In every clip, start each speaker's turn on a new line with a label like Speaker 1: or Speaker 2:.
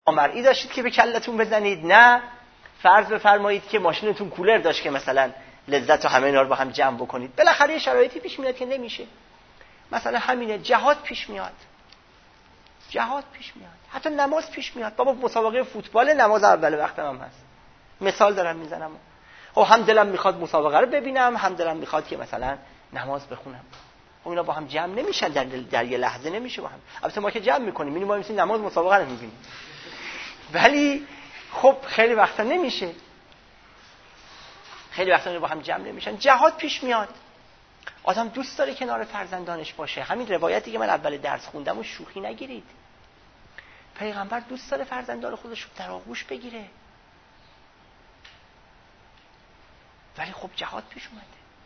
Speaker 1: نامرئی داشتید که به کلتون بزنید، نه فرض بفرمایید که ماشینتون کولر داشت که مثلا لذت و همه اینا رو با هم جمع بکنید. بالاخره شرایطی پیش میاد که نمیشه. مثلا همینه، جهاد پیش میاد، حتی نماز پیش میاد. بابا مسابقه فوتبال نماز اول وقتم هم هست، مثال دارم میزنم. خب هم دلم میخواد مسابقه رو ببینم، هم دلم میخواد که مثلا نماز بخونم. خب اینا با هم جمع نمیشن، در یه لحظه نمیشه با هم. البته ما که جمع میکنیم، میبینیم ما میسیم نماز مسابقه رو میبینیم، ولی خب خیلی وقتا نمیشه، خیلی وقتا با هم جمع نمیشن. جهاد پیش میاد، آدم دوست داره کنار فرزندانش باشه. همین روایتی که من اول درس خوندم و شوخی نگیرید. پیغمبر دوست داره فرزندان خودش رو در آغوش بگیره، ولی خب جهاد پیش اومده.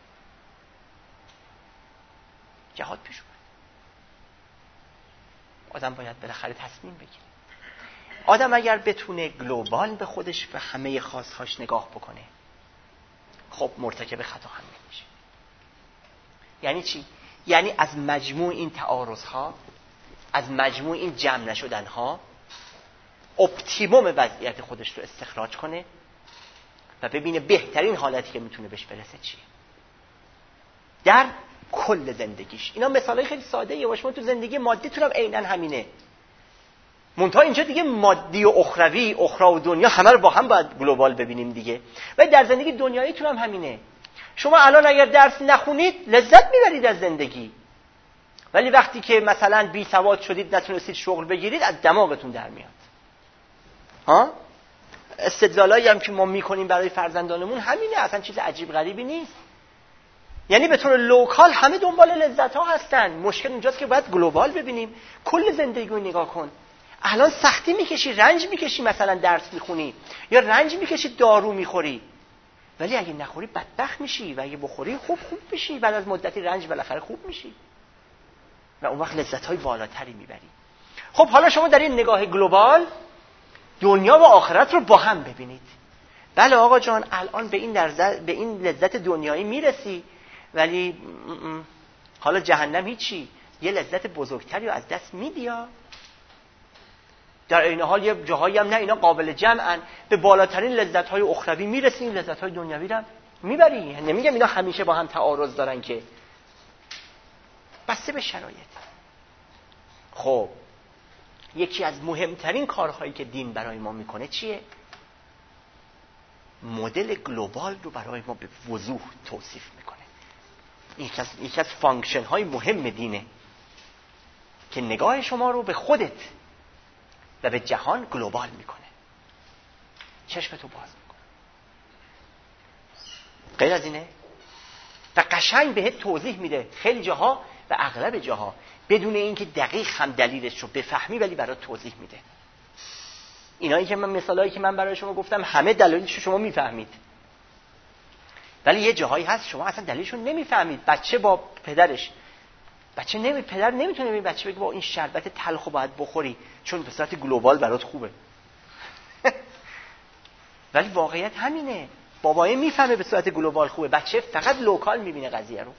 Speaker 1: آدم باید بالاخره تصمیم بگیره. آدم اگر بتونه گلوبال به خودش و همه خواستهاش نگاه بکنه، خب مرتکب خطا هم نمیشه. یعنی چی؟ یعنی از مجموع این تعارض‌ها، از مجموع این جمع نشدن‌ها، اپتیموم وضعیت خودش رو استخراج کنه و ببینه بهترین حالتی که میتونه بهش برسه چیه در کل زندگیش. اینا مثالای خیلی ساده‌ایه. شما تو زندگی مادیتون هم عیناً همینه. منتها اینجا دیگه مادی و اخروی، اخرا و دنیا همه رو با هم باید گلوبال ببینیم دیگه. و در زندگی دنیاییتون هم همینه. شما الان اگر درس نخونید لذت میبرید از زندگی، ولی وقتی که مثلا بی سواد شدید، نتونستید شغل بگیرید، از دماغتون در میاد. استدلالایی هم که ما میکنیم برای فرزندانمون همینه، اصلا چیز عجیب غریبی نیست. یعنی به طور لوکال همه دنبال لذت ها هستن. مشکل اونجاست که باید گلوبال ببینیم. کل زندگی رو نگاه کن. الان سختی میکشی، رنج میکشی، مثلا درس میخونی، یا رنج میکشی دارو میخوری، ولی اگه نخوری بدبخت میشی و اگه بخوری خوب میشی. بعد از مدتی رنج بالاخره خوب میشی و اون وقت لذت‌های بالاتری میبری. خب حالا شما در این نگاه گلوبال دنیا و آخرت رو با هم ببینید. بله آقا جان، الان به این لذت دنیایی میرسی، ولی حالا جهنم هیچی، یه لذت بزرگتری رو از دست میدی. در این حال یه جاهایی هم نه، اینا قابل جمعن، به بالاترین لذت‌های اخروی میرسی، این لذت‌های دنیوی رو میبری. نمیگم اینا همیشه با هم تعارض دارن که، بسته به شرایط. خب یکی از مهمترین کارهایی که دین برای ما میکنه چیه؟ مدل گلوبال رو برای ما به وضوح توصیف میکنه. یکی از فانکشن های مهم دینه که نگاه شما رو به خودت و به جهان گلوبال میکنه، چشمتو باز میکنه. غیر از اینه و قشنگ بهت توضیح میده. خیلی جاها و اغلب جاها بدون اینکه دقیق هم دلیلش رو بفهمی، ولی برات توضیح میده. اینایی که مثالایی که من برای شما گفتم همه دلایلش رو شما میفهمید، ولی یه جاهایی هست شما اصلا دلیلش رو نمیفهمید. بچه با پدرش، پدر نمیتونه به بچه بگه با این شربت تلخو باید بخوری چون به صورت گلوبال برات خوبه. ولی واقعیت همینه. بابایه میفهمه به صورت گلوبال خوبه، بچه فقط لوکال میبینه قضیه رو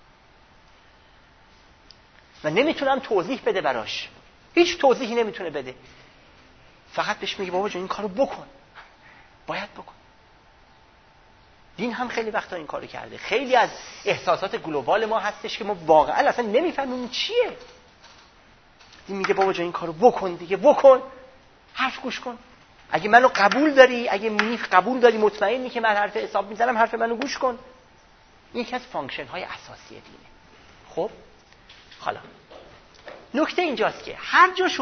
Speaker 1: و نمیتونم توضیح بده براش. هیچ توضیحی نمیتونه بده، فقط بهش میگه بابا جون این کارو بکن، باید بکن. دین هم خیلی وقتا این کارو کرده. خیلی از احساسات گلوبال ما هستش که ما واقعا اصلا نمیفهمیم چیه. دین میگه بابا جون این کارو بکن دیگه، بکن، حرف گوش کن. اگه منو قبول داری، قبول داری، مطمئنی که من حرف حساب میزنم، حرف منو گوش کن. یکی از فانکشن های اساسی دینه. خب حالا نکته اینجاست که هر جا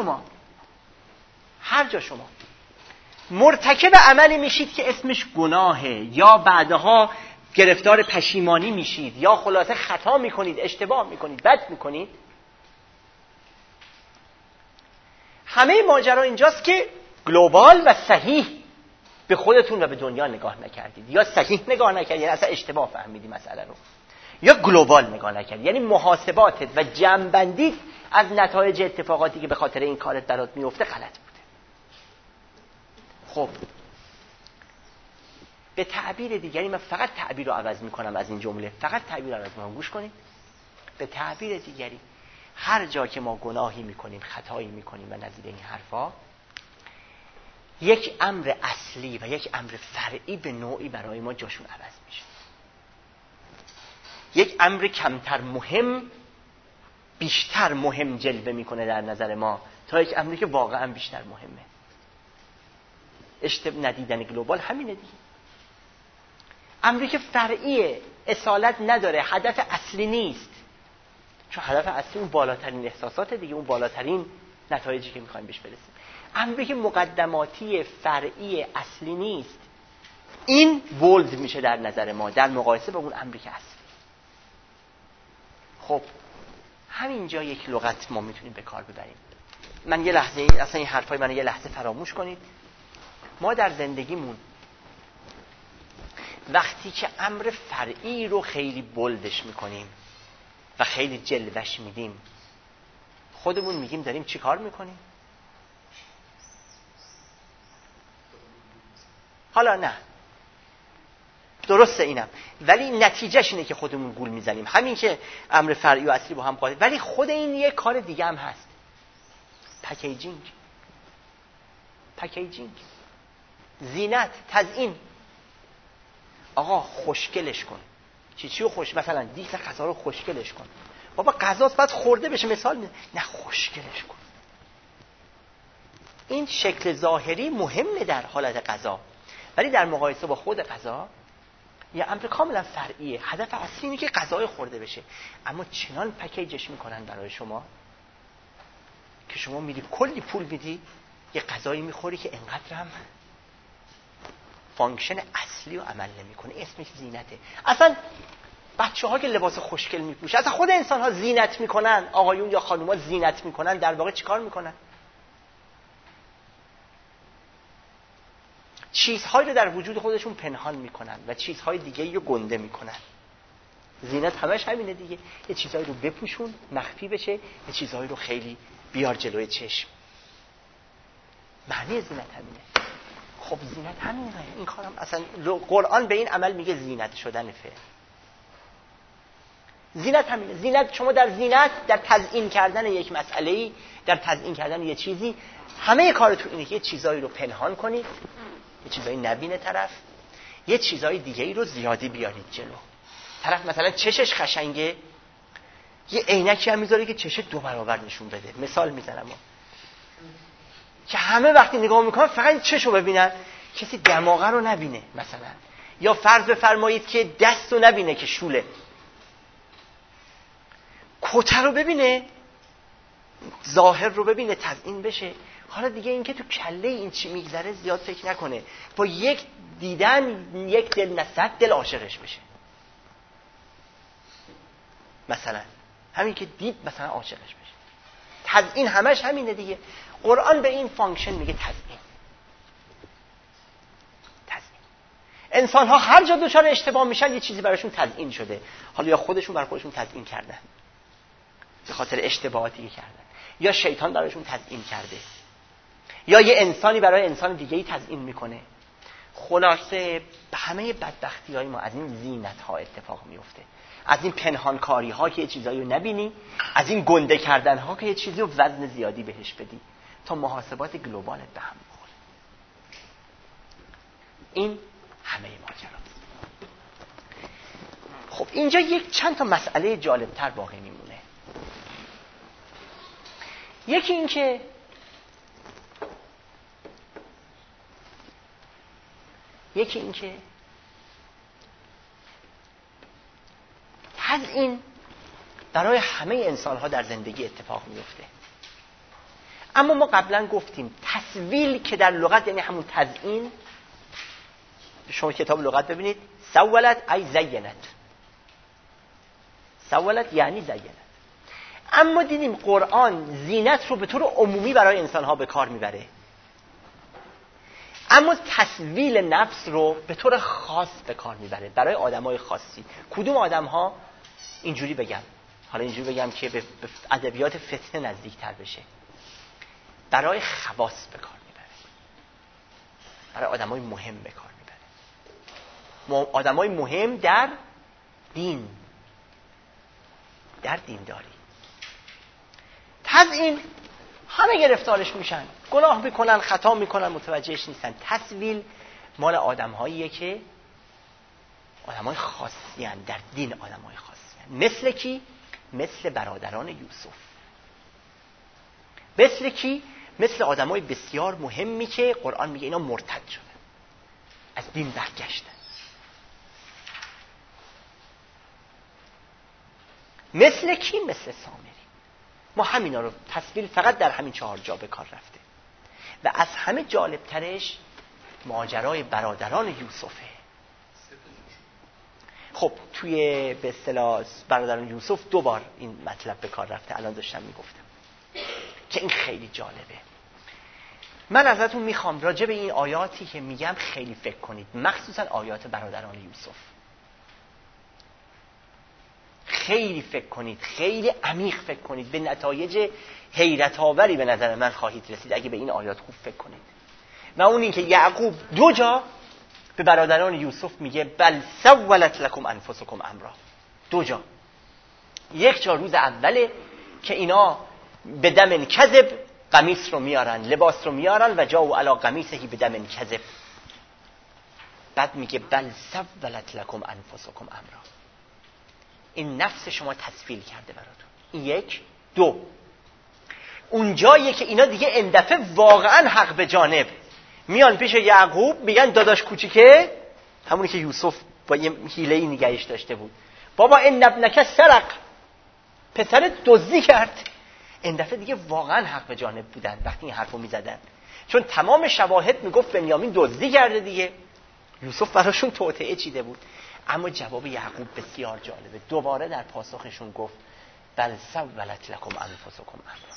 Speaker 1: شما مرتکب عملی میشید که اسمش گناهه، یا بعدها گرفتار پشیمانی میشید، یا خلاصه خطا میکنید، اشتباه میکنید، بد میکنید، همه ماجرا اینجاست که گلوبال و صحیح به خودتون و به دنیا نگاه نکردید، یا صحیح نگاه نکردید یعنی اصلا اشتباه فهمیدید مسئله رو، یا گلوبال نگاه نکردید یعنی محاسباتت و جمع‌بندیت از نتایج اتفاقاتی که به خاطر این کارت برات میفته غلط بوده. خب به تعبیر دیگری، من فقط تعبیر رو عوض میکنم از این جمله، فقط تعبیر رو عوض میکنم، گوش کنید. به تعبیر دیگری، هر جا که ما گناهی میکنیم، خطایی میکنیم و نظیر این حرفا، یک امر اصلی و یک امر فرعی به نوعی برای ما جاشون عوض میشه. یک امر کمتر مهم بیشتر مهم جلوه میکنه در نظر ما تا یک امری که واقعا بیشتر مهمه. ندیدن گلوبال همینه دیگه. امری که فرعیه، اصالت نداره، هدف اصلی نیست، چون هدف اصلی اون بالاترین احساسات دیگه، اون بالاترین نتایجی که میخوایم بهش برسیم. امری که مقدماتی، فرعی، اصلی نیست، این بولد میشه در نظر ما در مقایسه با اون امری که اصلی. خب همینجا یک لغت ما میتونیم به کار ببریم. من یه لحظه اصلا این حرفای من یه لحظه فراموش کنید. ما در زندگیمون وقتی که امر فرعی رو خیلی بولدش میکنیم و خیلی جلوش میدیم، خودمون میگیم داریم چی کار میکنیم؟ حالا نه درسته اینم، ولی نتیجهش اینه که خودمون گول میزنیم. همین که امر فرعی و اصلی با هم قاطع، ولی خود این یه کار دیگه هم هست. پکیجینگ، زینت، تزیین. آقا خوشگلش کن. چی رو خوش؟ مثلا دیگ غذا رو خوشگلش کن. بابا غذاست بعد خورده بشه، مثال میزنم. نه خوشگلش کن. این شکل ظاهری مهمه در حالت غذا، ولی در مقایسه با خود غذا یه امر کاملا فرعیه. هدف اصلی اینه که غذای خورده بشه، اما چنان پکیجش میکنن برای شما که شما میری کلی پول میدی یه غذایی میخوری که انقدر هم فانکشن اصلی رو عمل نمیکنه. اسمش زینته. اصلا بچه‌ها که لباس خوشگل میپوشن، اصلا خود انسان‌ها زینت میکنن، آقایون یا خانوما زینت میکنن، در واقع چیکار میکنن؟ چیزهایی رو در وجود خودشون پنهان میکنن و چیزهای دیگه‌ای رو گنده میکنن. زینت همش همینه دیگه. یه چیزهایی رو بپوشون مخفی بشه، یه چیزهایی رو خیلی بیار جلوی چشم. معنی زینت همینه. خب زینت همینه. این کارم اصلا قرآن به این عمل میگه زینت شدن فعل. زینت همینه. زینت، شما در زینت، در تزیین کردن یک مسئله‌ای، در تزیین کردن یه چیزی، همه کارتون اینه که یه چیزایی رو پنهان کنید، یه چیزایی نبینه طرف، یه چیزای دیگه‌ای رو زیادی بیارید جلو. طرف مثلا چشش خشنگه، یه عینکی هم میذاره که چش 2 برابر نشون بده. مثال میزنم که همه وقتی نگاه میکنن فقط چشو ببینن، کسی دماغه رو نبینه مثلا. یا فرض بفرمایید که دست رو نبینه که شوله، کته رو ببینه، ظاهر رو ببینه، تزیین بشه. حالا دیگه این که تو کله این چی میگذره زیاد فکر نکنه، با یک دیدن یک دل نصد دل عاشقش بشه. مثلا همین که دید مثلا عاشقش بشه. تزیین همش همینه دیگه. قرآن به این فانکشن میگه تزیین. انسان ها هر جا دچار اشتباه میشن یه چیزی براشون تزیین شده. حالا یا خودشون برای خودشون تزیین کردن به خاطر اشتباهاتی که کردن، یا شیطان براشون تزیین کرده، یا یه انسانی برای انسان دیگه‌ای تزیین میکنه. خلاصه همه بدبختی‌های ما از این زینت‌ها اتفاق میفته، از این پنهانکاری‌ها که یه چیزایی رو نبینی، از این گنده کردن‌ها که یه چیزی رو وزن زیادی بهش بدی تا محاسبات گلوبالت به هم بخوره. این همه ماجراست. خب اینجا یک چند تا مسئله جالب‌تر باقی میمونه. یکی این که تزیین برای همه انسان‌ها در زندگی اتفاق میفته، اما ما قبلا گفتیم تسویل که در لغت یعنی همون تزیین. شما کتاب لغت ببینید، سولت ای زینت، سولت یعنی زینت. اما دیدیم قرآن زینت رو به طور عمومی برای انسان‌ها به کار میبره، اما تسویل نفس رو به طور خاص به کار میبره برای آدمای خاصی. کدوم آدم‌ها؟ اینجوری بگم، حالا اینجوری بگم که به ادبیات فتنه نزدیک‌تر بشه، برای خواص به کار میبره، برای آدمای مهم به کار میبره، آدمای مهم در دین، در دینداری. تزیین همه گرفتارش میشن، گناه میکنن، خطا میکنن، متوجهش نیستن. تسویل مال آدم‌هاییه که آدم‌های خاصی هستند، در دین آدم‌های خاصی هستند. مثل کی؟ مثل برادران یوسف. مثل کی؟ مثل آدم‌های بسیار مهمی که قرآن میگه اینا مرتد شدن، از دین برگشتن. مثل کی؟ مثل سامری. ما همینا رو تسویل فقط در همین 4 جا به کار رفته و از همه جالبترش ماجرای برادران یوسفه. خب توی به اصطلاح برادران یوسف 2 بار این مطلب به کار رفته، الان داشتم میگفتم که این خیلی جالبه. من ازتون میخوام راجع به این آیاتی که میگم خیلی فکر کنید، مخصوصا آیات برادران یوسف خیلی فکر کنید، خیلی عمیق فکر کنید. به نتایج حیرت آوری به نظر من خواهید رسید اگه به این آیات خوب فکر کنید. و اون این که یعقوب 2 جا به برادران یوسف میگه بل سولت لکم انفسکم امرا. 2 جا. 1 جا روز اوله که اینا به دم کذب قمیص رو میارن، لباس رو میارن و جاءوا علی قمیصه به دم کذب. بعد میگه بل سولت لکم انفسکم امرا. این نفس شما تسویل کرده براتون. این 1. 2 اون جایی که اینا دیگه این دفعه واقعا حق به جانب میان پیش یعقوب میگن داداش کوچیکه، همونی که یوسف با یه حیله‌ای نگهش داشته بود، بابا این ابنک سرق، پسر دزدی کرد. این دفعه دیگه واقعا حق به جانب بودن وقتی این حرفو میزدن، چون تمام شواهد میگفت بنیامین دزدی کرده دیگه. یوسف براشون توطئه چیده بود. اما جواب یعقوب بسیار جالبه. دوباره در پاسخشون گفت بل سولت لکم انفسکم امرا.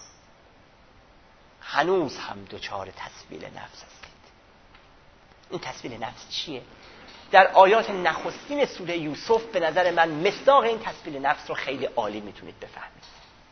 Speaker 1: هنوز هم دچار تسویل نفس هستید. این تسویل نفس چیه؟ در آیات نخستین سوره یوسف به نظر من مصداق این تسویل نفس رو خیلی عالی میتونید بفهمید.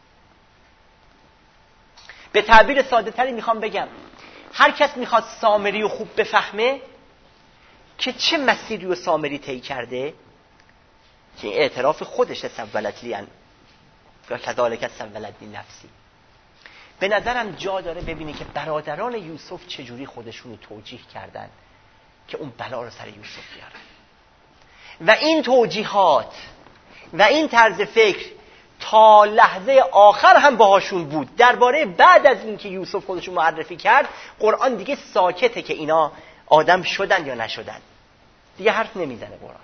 Speaker 1: به تعبیر ساده تری میخوام بگم، هر کس میخواد سامری رو خوب بفهمه که چه مسیری رو سامری طی کرده، که اعتراف خودش سولت لیان و کذالک سولت لی نفسی، به نظرم جا داره ببینی که برادران یوسف چجوری خودشون رو توجیه کردن که اون بلا رو سر یوسف بیارن. و این توجیهات و این طرز فکر تا لحظه آخر هم باهاشون بود. درباره بعد از اینکه یوسف خودشون معرفی کرد قرآن دیگه ساکته که اینا آدم شدن یا نشدن، دیگه حرف نمیزنه قرآن.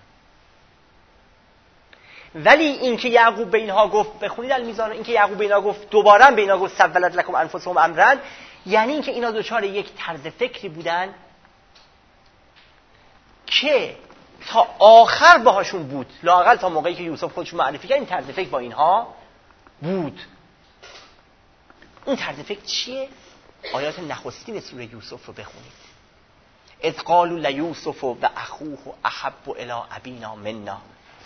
Speaker 1: ولی اینکه یعقوب به اینها گفت، بخونید المیزان، اینکه یعقوب به اینها گفت دوباره به اینها گفت سولت لکم انفسکم امرا، یعنی اینکه اینا دچار یک طرز فکری بودن که تا آخر باهاشون بود، لااقل تا موقعی که یوسف خودش معرفی کرد این طرز فکر با اینها بود. این طرز فکر چیه؟ آیات نخستین سوره یوسف رو بخونید. اذ قالوا لیوسف و اخوه احب الی ابینا منا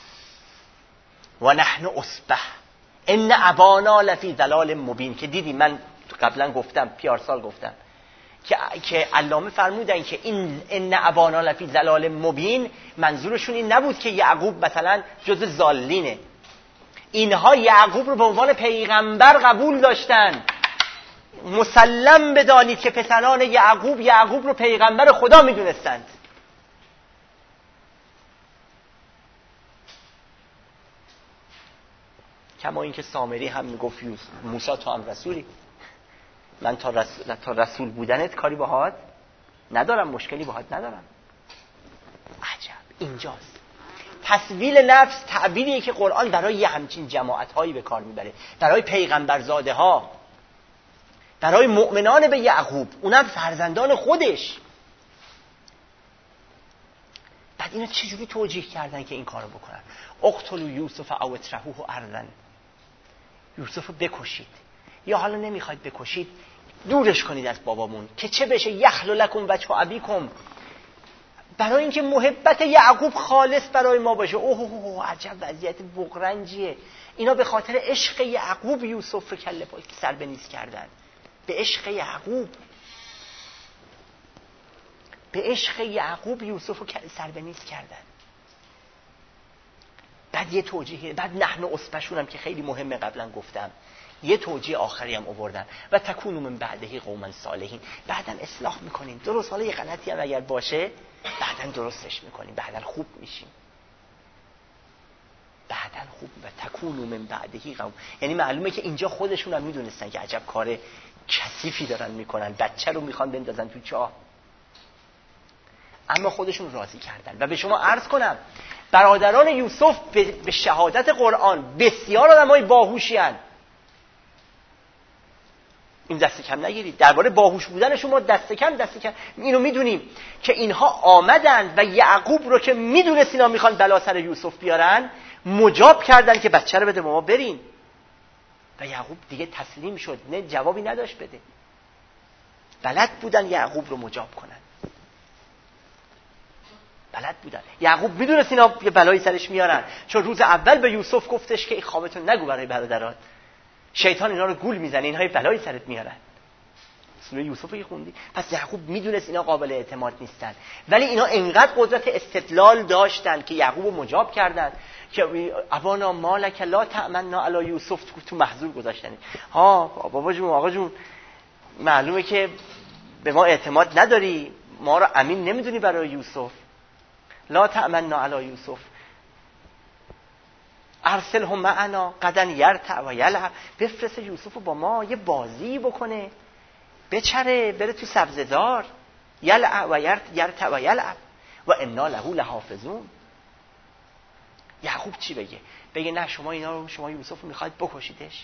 Speaker 1: و نحن اصبح ان ابانا لفی ضلال مبین. که دیدی من قبلا گفتم، پیارسال گفتم که علامه فرمودن که این ان ابانا لفی ضلال مبین منظورشون این نبود که یعقوب مثلا جز ضالینه. اینها یعقوب رو به عنوان پیغمبر قبول داشتن. مسلم بدانید که پسران یعقوب رو پیغمبر خدا میدونستند. کما اینکه سامری هم میگفت موسی تو هم رسولی، من تا رسول بودنت کاری باهات ندارم، مشکلی باهات ندارم. عجب، اینجاست تسویل نفس. تعبیریه که قرآن برای همچین جماعت‌هایی به کار میبره، برای پیغمبرزاده ها، برای مؤمنان به یعقوب، اونم فرزندان خودش. بعد اینا چجوری توجیه کردن که این کارو بکنن؟ اقتلوا یوسف او اطرحوه ارضا. یوسف رو بکشید، یا حالا نمیخواید بکشید دورش کنید از بابامون که چه بشه، یخلو لکم وجه ابیکم، برای اینکه محبت یعقوب خالص برای ما باشه. اوه عجب وضعیت بغرنجیه. اینا به خاطر عشق یعقوب یوسف رو کله پای سر به نیست کردن. به عشق یعقوب یوسف رو سر به نیست کردن. بعد یه توجیه، بعد نحن اصبحشون هم که خیلی مهمه، قبلا گفتم یه توجیه آخری هم آوردن و تکونوا من بعده قوما صالحین، بعدن اصلاح میکنیم. درست، حالا یه غلطی هم اگر باشه بعدن درستش میکنیم، بعدن خوب میشیم، بعدن خوب. و تکونوا من بعده قوم، یعنی معلومه که اینجا خودشون هم میدونستن که عجب کار کثیفی دارن میکنن، بچه رو میخوان بندازن تو چاه، اما خودشون راضی کردن. و به شما عرض کنم برادران یوسف به شهادت قرآن بسیار آدمای باهوشی هستند. این دست کم نگیرید. درباره باهوش بودنشون ما دست کم اینو میدونیم که اینها آمدن و یعقوب رو که میدونست اینا میخوان بلا سر یوسف بیارن مجاب کردن که بچه رو بده ما بریم. و یعقوب دیگه تسلیم شد، نه جوابی نداشت بده. بلد بودن یعقوب رو مجاب کنن، بلد بودن. یعقوب میدونست اینا یه بلایی سرش میارن، چون روز اول به یوسف گفتش که این خوابتون نگو برای برادرات، شیطان اینا رو گول میزنه، اینها یه بلایی سرت میارن. سوره یوسف رو خوندی؟ پس یعقوب میدونست اینا قابل اعتماد نیستن، ولی اینا انقدر قدرت استدلال داشتن که یعقوب رو مجاب کردن که ابانا مالک لا تأمنا علی یوسف، تو محذور گذاشتن. ها بابا جون، آقا جون، معلومه که به ما اعتماد نداری، ما رو امین نمیدونی برای یوسف. لا تأمنا علی یوسف ارسلهم معنا غدا یرتع و یلعب، بفرست یوسف رو با ما یه بازی بکنه، بچره بره تو سبزه‌زار، یلعب و یرتع و یلعب و انا له لحافظون. یعقوب چی بگه؟ بگه نه شما یوسف رو میخواید بکشیدش؟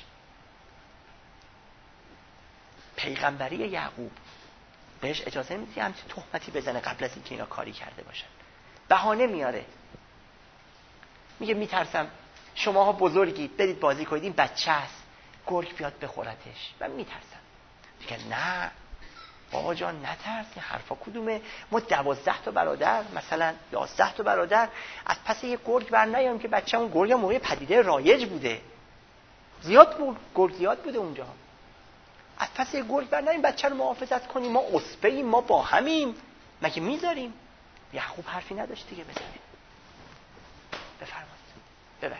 Speaker 1: پیغمبری یعقوب بهش اجازه نمیده همچین تهمتی بزنه قبل از اینکه اینا کاری کرده باشن. بهانه میاره، میگه میترسم شماها بزرگید برید بازی کنید، این بچه است گرگ بیاد بخورتش، من میترسم. میگه نه بابا جان نترس، این حرفا کدومه؟ ما 12 تا برادر مثلا 11 تا برادر از پس یه گرگ بر نیام که بچه‌مون گرگ موقع پدیده رایج بوده، زیاد بود، گرگ زیاد بوده اونجا، از پس یه گرگ بر نیام بچه رو محافظت کنیم، ما اسبه‌ایم، ما با همیم، مگه میذاریم؟ یعقوب حرفی نداشت دیگه بزنه. بفرمایید ببرید.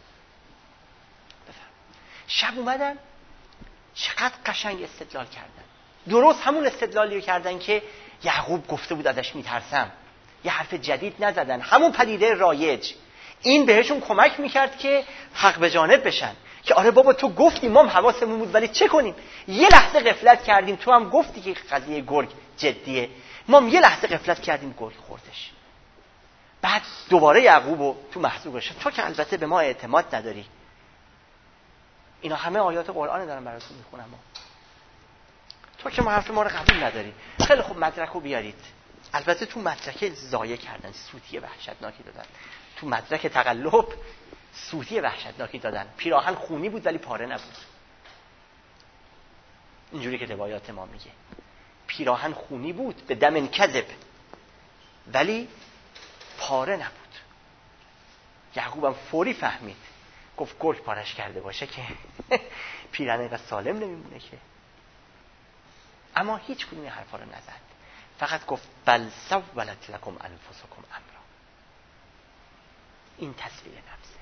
Speaker 1: شب اومدن چقدر قشنگ استدلال کردن، درست همون استدلالی رو کردن که یعقوب گفته بود ازش میترسم. یه حرف جدید نزدن، همون پدیده رایج. این بهشون کمک میکرد که حق به جانب بشن که آره بابا تو گفتی، ما هم حواسمون بود، ولی چه کنیم؟ یه لحظه غفلت کردیم، تو هم گفتی که قضیه گرگ جدیه، ما هم یه لحظه غفلت کردیم گرگ خوردش. بعد دوباره یعقوبو تو محضور گذاشتن، تو که البته به ما اعتماد نداری. اینا همه آیات قرآن دارن براتون میخونم، تو که حرف ما رو قبول نداری. خیلی خوب مدرک رو بیارید. البته تو مدرک ضایع کردن، سوتی وحشتناکی دادن، تو مدرک تقلب سوتی وحشتناکی دادن. پیراهن خونی بود ولی پاره نبود، اینجوری که روایات ما میگه. پیراهن خونی بود به دم کذب ولی پاره نبود. یعقوب هم فوری فهمید، گفت گرگ پارش کرده باشه که پیراهن اینقدر سالم نمیمونه که. اما هیچ کدوم این حرفا رو نزد، فقط گفت بل سولت لکم انفسکم امرا. این تسویل نفسه.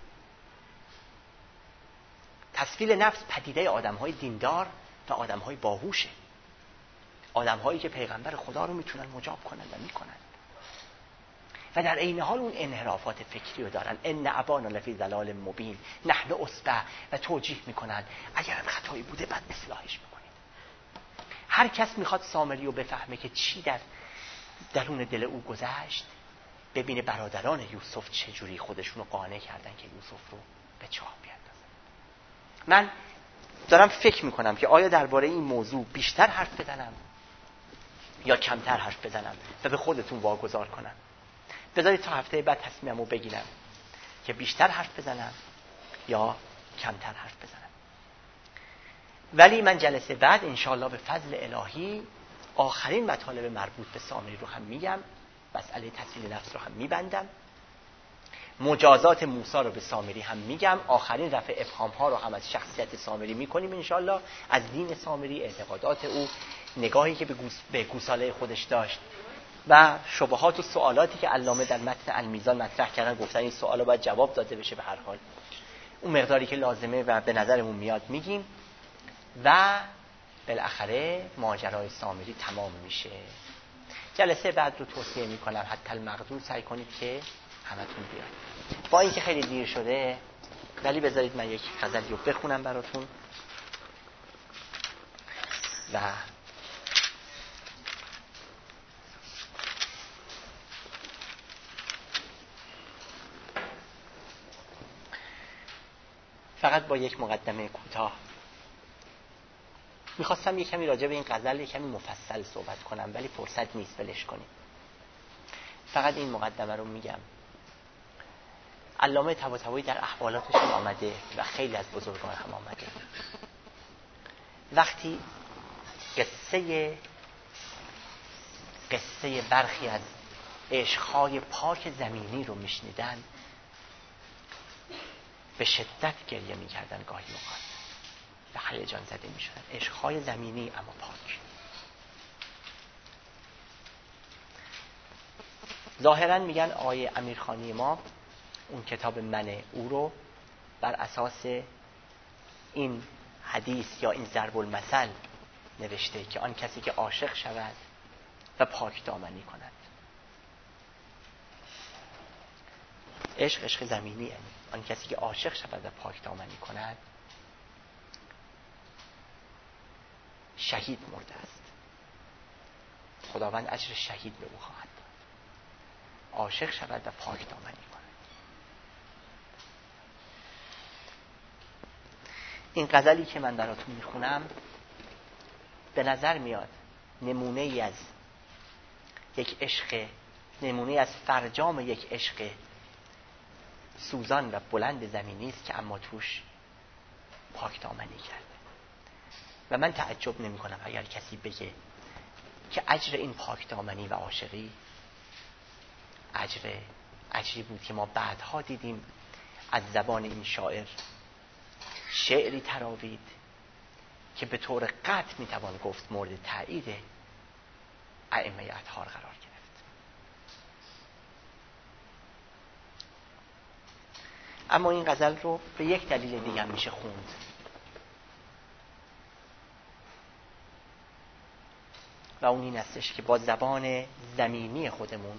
Speaker 1: تسویل نفس پدیده آدم‌های دیندار و آدم‌های باهوشه، آدم‌هایی که پیغمبر خدا رو میتونن مجاب کنن و میکنن و در عین حال اون انحرافات فکری رو دارن. ان ابانا لفی ضلال مبین، نحن اصبع، و توجیه میکنن اگر خطایی بوده بعد اصلاحش میکنید. هر کس میخواد سامری رو بفهمه که چی در درون دل او گذشت، ببینه برادران یوسف چجوری خودشون رو قانع کردن که یوسف رو به چاه بیاندازن. من دارم فکر میکنم که آیا درباره این موضوع بیشتر حرف بزنم یا کمتر حرف بزنم و به خودتون واگذار کنم. بذارید تا هفته بعد تصمیممو بگیرم که بیشتر حرف بزنم یا کمتر حرف بزنم. ولی من جلسه بعد انشاءالله به فضل الهی آخرین مطالب مربوط به سامری رو هم میگم، مسئله تسویل نفس رو هم میبندم، مجازات موسی رو به سامری هم میگم، آخرین رفع ابهام ها رو هم از شخصیت سامری میکنیم انشاءالله، از دین سامری، اعتقادات او، نگاهی که به گوساله خودش داشت و شبهات و سوالاتی که علامه در متن المیزان مطرح کردن، گفتن این سوالا باید جواب داده بشه. به هر حال اون مقداری که لازمه و به نظرمون میاد میگیم و بالاخره ماجرای سامری تمام میشه. جلسه بعد رو توصیه میکنم حتی المقدور سعی کنید که همتون بیاید. با اینکه خیلی دیر شده ولی بذارید من یک غزلی رو بخونم براتون و فقط با یک مقدمه کوتاه میخواستم یک کمی راجع به این غزل یک کمی مفصل صحبت کنم ولی فرصت نیست، ولش کنیم. فقط این مقدمه رو میگم. علامه طباطبایی در احوالاتشون آمده و خیلی از بزرگان هم آمده. وقتی قصه برخی از عشقهای پاک زمینی رو میشنیدن به شدت گریه میکردن، گاهی اوقات به هیجان زده میشدن. عشقهای زمینی اما پاک. ظاهرا میگن آقای امیرخانی ما اون کتاب من او رو بر اساس این حدیث یا این ضرب المثل نوشته که آن کسی که عاشق شود و پاک دامنی کند. عشق زمینی، یعنی آن کسی که عاشق شود و پاک دامنی کند شهید مرده است. خداوند اجر شهید به او خواهد داد. عاشق شود و پاک دامنی کند. این غزلی که من براتون میخونم به نظر میاد نمونه ای از یک عشق، نمونه از فرجام یک عشق سوزان و بلند زمینی است که اما توش پاک دامنی کرده. و من تعجب نمی کنم اگر کسی بگه که اجر این پاک دامنی و عاشقی اجری بود که ما بعدها دیدیم از زبان این شاعر شعری تراوید که به طور قطع می توان گفت مورد تایید ائمه اطهار قرار گرفت. اما این غزل رو به یک دلیل دیگه هم میشه خوند. و اون این هستش که با زبان زمینی خودمون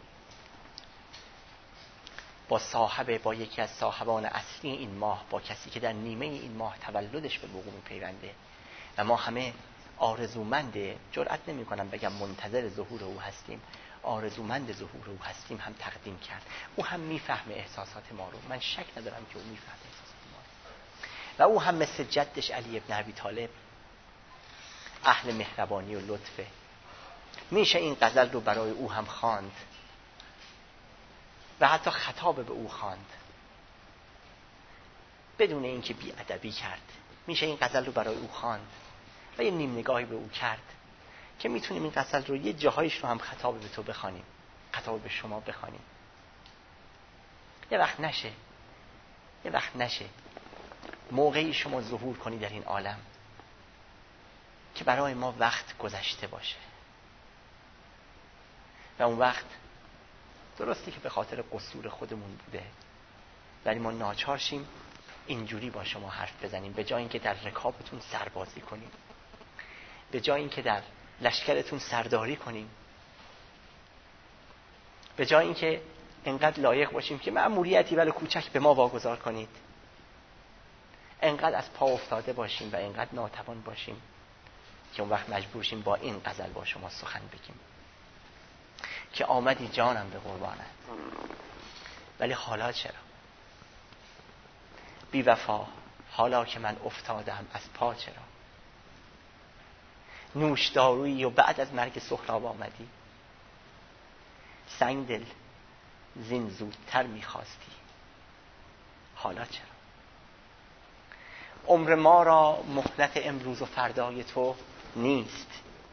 Speaker 1: با یکی از صاحبان اصلی این ماه، با کسی که در نیمه این ماه تولدش به وقوع میپیونده و ما همه آرزومند، جرئت نمی کنم بگم منتظر ظهور او هستیم، آرزومند ظهور او هستیم، هم تقدیم کرد. او هم میفهمه احساسات ما رو، من شک ندارم که او میفهمه احساسات ما رو. و او هم مثل جدش علی ابن ابی طالب اهل مهربانی و لطفه. میشه این غزل رو برای او هم خواند و حتی خطاب به او خواند بدون اینکه بی‌ادبی کرد. میشه این غزل رو برای او خواند و یه نیم نگاهی به او کرد که میتونیم این غزل رو یه جاهایش رو هم خطاب به تو بخوانیم، خطاب به شما بخوانیم. یه وقت نشه موقعی شما ظهور کنی در این عالم که برای ما وقت گذشته باشه و اون وقت درسته که به خاطر قصور خودمون بوده ولی ما ناچار شیم اینجوری با شما حرف بزنیم، به جای اینکه در رکابتون سربازی کنیم، به جای اینکه در لشکرتون سرداری کنیم، به جای اینکه انقدر لایق باشیم که مأموریتی ولی کوچک به ما واگذار کنید، انقدر از پا افتاده باشیم و انقدر ناتوان باشیم که اون وقت مجبور شیم با این غزل با شما سخن بگیم که آمدی جانم به قربانت، ولی حالا چرا؟ بی وفا حالا که من افتادم از پا چرا؟ نوش دارویی و بعد از مرگ سهراب آمدی، سنگ دل زین زودتر میخواستی، حالا چرا؟ عمر ما را مهلت امروز و فردای تو نیست،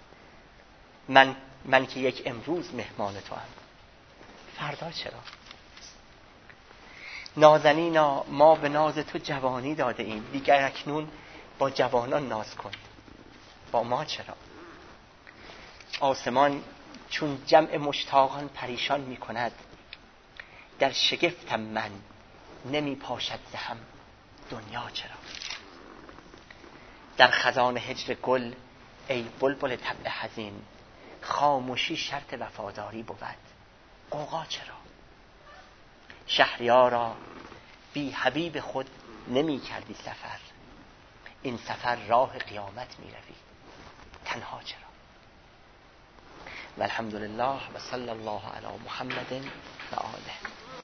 Speaker 1: من که یک امروز مهمان تو هم، فردا چرا؟ نازنینا ما به ناز تو جوانی داده ایم، دیگر اکنون با جوانان ناز کن، با ما چرا؟ آسمان چون جمع مشتاقان پریشان می کند، در شگفتم من نمی پاشد ز هم، دنیا چرا؟ در خزان هجر گل ای بلبل طبع حزین، خاموشی شرط وفاداری بود، غوغا چرا؟ شهریارا بی حبیب خود نمی کردی سفر، این سفر راه قیامت می روی، تنها چرا؟ والحمدلله و صلی الله علی محمد و آله.